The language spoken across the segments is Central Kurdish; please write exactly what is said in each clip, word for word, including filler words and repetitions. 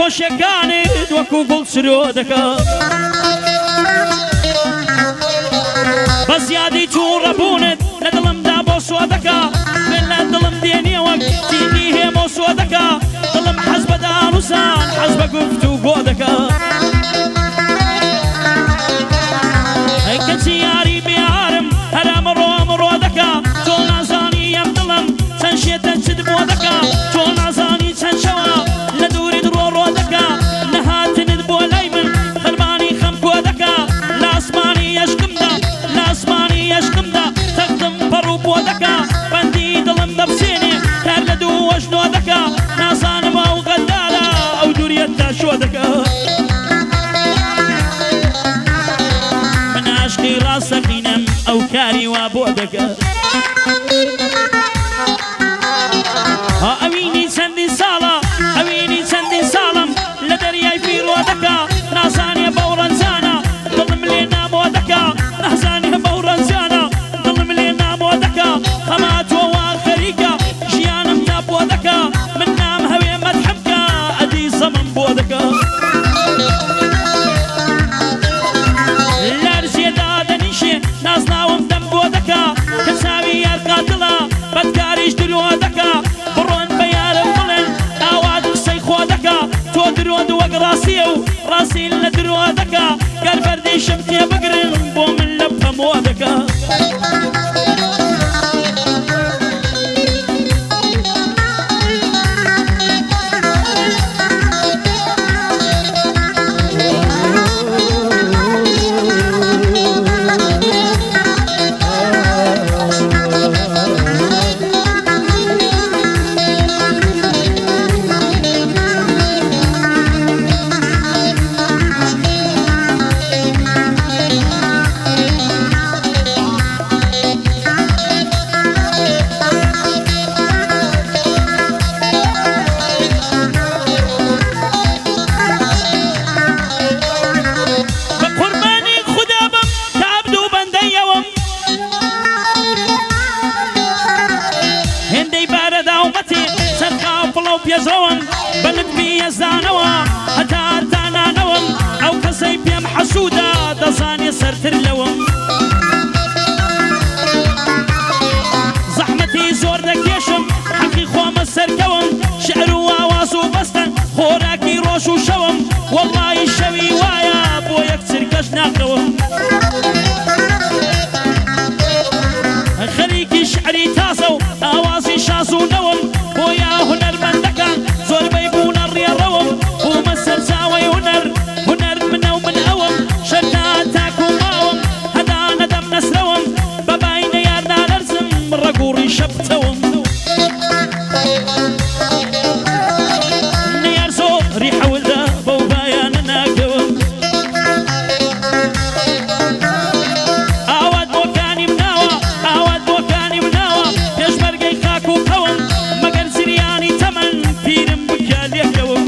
خۆشیەکانت وەکو گوڵ سرۆ دەکا بە زیادی توو ڕەبوونت لە دڵمدا بۆ سۆ دەکا من لە دڵم دێنیە وەک تینی هێمە و سۆ دەکا دڵم حەز بە دانووسان حەز بە گفت و گۆ دەکا ئەی کەچی یاری بێعارم هەر ئەمڕۆ ئەمڕۆ دەکا تۆ نازانی ئەم دڵم چەند شێتە چت بۆ دەکا تۆ نازانی چەند شەوە لە دووریت ڕۆڕۆ دەکا نەهاتنت بۆ لای من خەرمانی خەم کۆ دەکا لە ئاسمانی یەشکمدا لە ئاسمانی یەشکمدا تەختم پەڕ و بۆ دەکا بەندی دڵم دەبسێنێ کار لە دوو وەژنۆ دەکا نازانم ئەو غەدارە ئەو دووریەتدا شۆ دەکا من عاشقی ڕاستەقینەم ئەو کاری وا بۆ دەکا ئەوینی چەندین ساڵە ئەوینی چەندین ساڵم لە دەریای پیرۆ دەکا نازانێ بەو ڕەنجانە دڵم لێ نامۆ دەکا نازانێ بەو ڕەنجانە دڵم لێ نامۆ دەکا خەما تۆ وا خەریکە ژیانم ناپۆ دەکا من نام هەوێ مەدحەمکە ئەدی زەمم بۆ دەکا لەرزێدا دەنیشێ نازناوم دەم بۆ دەکا کە چاوی یار قاتڵە بەدکاریش درۆ دەکا بڕۆن بە یارم بڵێن ئاوات قسەی خۆ دەکا تۆ درۆند وەک ڕاستیە و ڕاستین لە درۆ دەکا گەر بەردیشم تێبگرن بۆ من لە پەمۆ دەکا پێزەوەم بەلت بیەزانەوە هەتا تانانەوەم ئەو کەسەی پێم حەسوودا دەزانێ سەرتر لەوەم زەحمەتی زۆر دەکێشم حەقی خۆمە سەرکەوم شعر و ئاواز و بەستن خۆراکی ڕۆژ و شەوم وەڵڵای شەوی وایە بۆ یەک چرکەش ناقەوم خەریکی شعری تازە و ئاوازی شاز و نەوم بۆیە هونەرمەندەکان زۆربەی بوونە ڕێڕەوم بوومە سەرچاوەی هونەر هونەر منە و من ئەوم شەرتا تاک و ماوم هەدا نەدەم نەسرەوم بەبای نەیار نالەرزم ڕەگوڕی شەبتەوم نەیار زۆری حەولدا بەو بایانە ناکەوم ئاوات بۆکانی مناوە ئاوات بۆکانی مناوە پێشمەرگەی خاک و قەوم مەگەر زریانی تەمەن پیرم بکە لێکەوم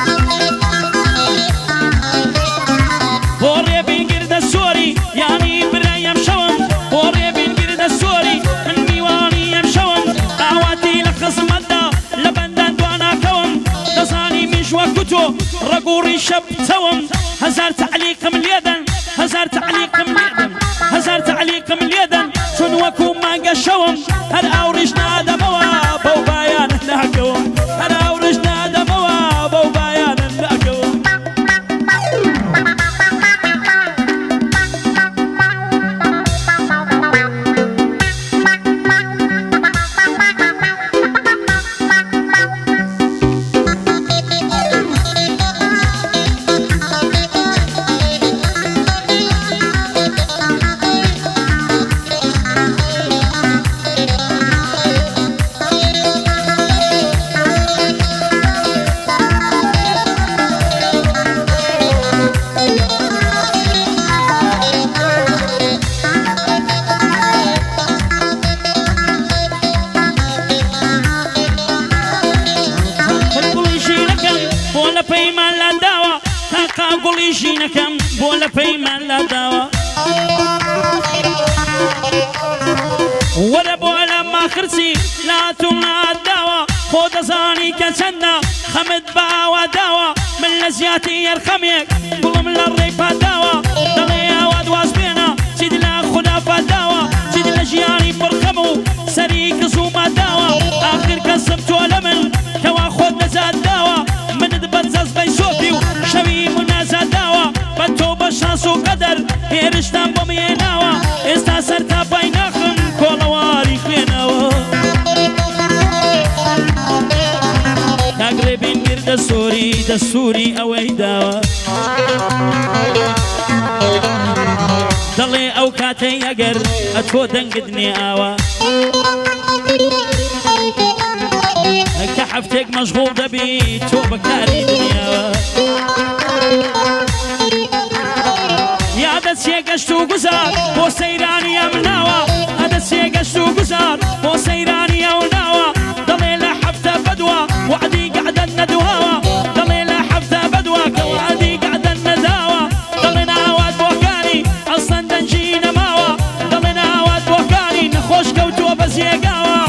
بۆ ڕێبین گردە سۆری یانی برای ئەم شەوم بۆ ڕێبین گردە سۆری من میوانی ئەم شەوم ئاواتی لە خزمەتدا لە بەندان دواناکەوم دەزانی میش وەکو تۆ ڕەگوڕی شەبتەوم هەزار تەعلیقم لێدەن هەزار تەعلیقم لێدەن هەزار تەعلیقم لێدەن چون وەکو مانگە شەوم هەر ئاوریش نادەمەوە بەو بایانە ناکەوم هەر ئاوریش نادەمەوە بەو بایانە ناکەوم گوڵی ژینەکەم بۆ لە پەیمان لا داوە وەرە بۆ لە ماخرچی لاتوم ناداوە خۆ دەزانی کە چەندە خەمت بەئاوا داوە من لە لزياتي يرخميك بلوم للري فداوة دلي أواد واسبينا سيد لا خدا فداوة سيد لجياني برخمو سريك زوما داوة آخر كسبت ولمن كوا خود نزاد داوة من دبت زاز بيسوتي وشوي منازاد داوة بتو بشانس وقدر هيرشتان بميناوة استا سرتا بيناخم كولواري خيناوة تقربين قرد السوري دستوري اوي داوة ضلي او كاتي اقر اتكو دنقدني آوة كحفتك مشغول دبي تو بكاري دنيا يا دسي قشتو قزار بو سيراني يا مناوة هذا سي قشتو قزار بو سيراني يا مناوة ضلي لحفته بدوى وعدي قعد الندواوة ضلي لحفته بدوى كوعدي قعد النداوة ضلي ناوات بوكاني اصلا دنجينا ماوة ضلي ناوات بوكاني نخوش كوتو بزيقاوة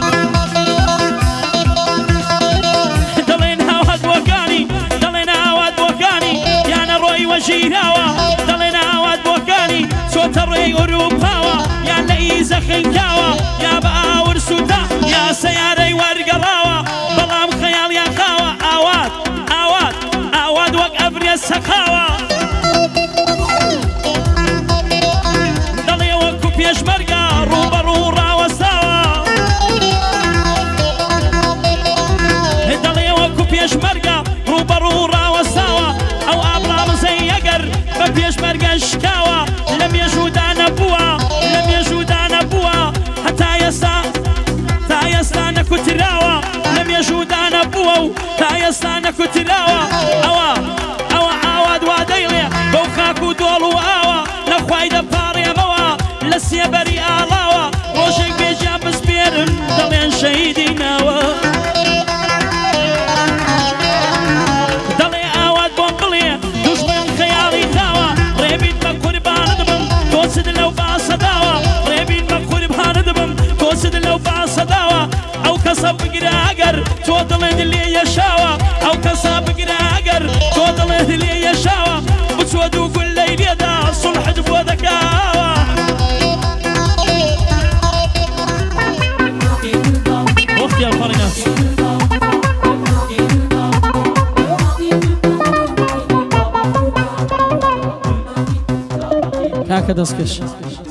وجيراوة ضلنا واد بوكاني صوت الري وروباوة يا لئيزة خنكاوة يا باور سودا يا سياري ورقراوة بلام خيال يا خاوة آواد آواد آواد وق أبري السخاوة ضلي وكو بيش مرقا روبا رورا وساوة ضلي وكو بيش مرقا روبا رورا وساوة أو أبرام زي يقر ببيش مرقا شكاوة لم يجودان بوا لم يجودان بوا حتى يسا تا يستانا كتراوة لم يجودان بوا تا يستانا كتراوة أوا أوا عواد واديلي بوخاكو دولو آوة نخواي دباري موا لسي بري آلاوة روشك بيجاب بسبيرن دلين شهيدي ناوة توسد لو باصداوة ريبين مقول بهاندبم توسد لو باصداوة أو كسب قراقر توضلين اللي يشاوة أو كسب قراقر توضلين اللي يشاوة بتودو كل ليل يدا صلح جبو ذكاوة وقت يا الفرنات هكذا سكش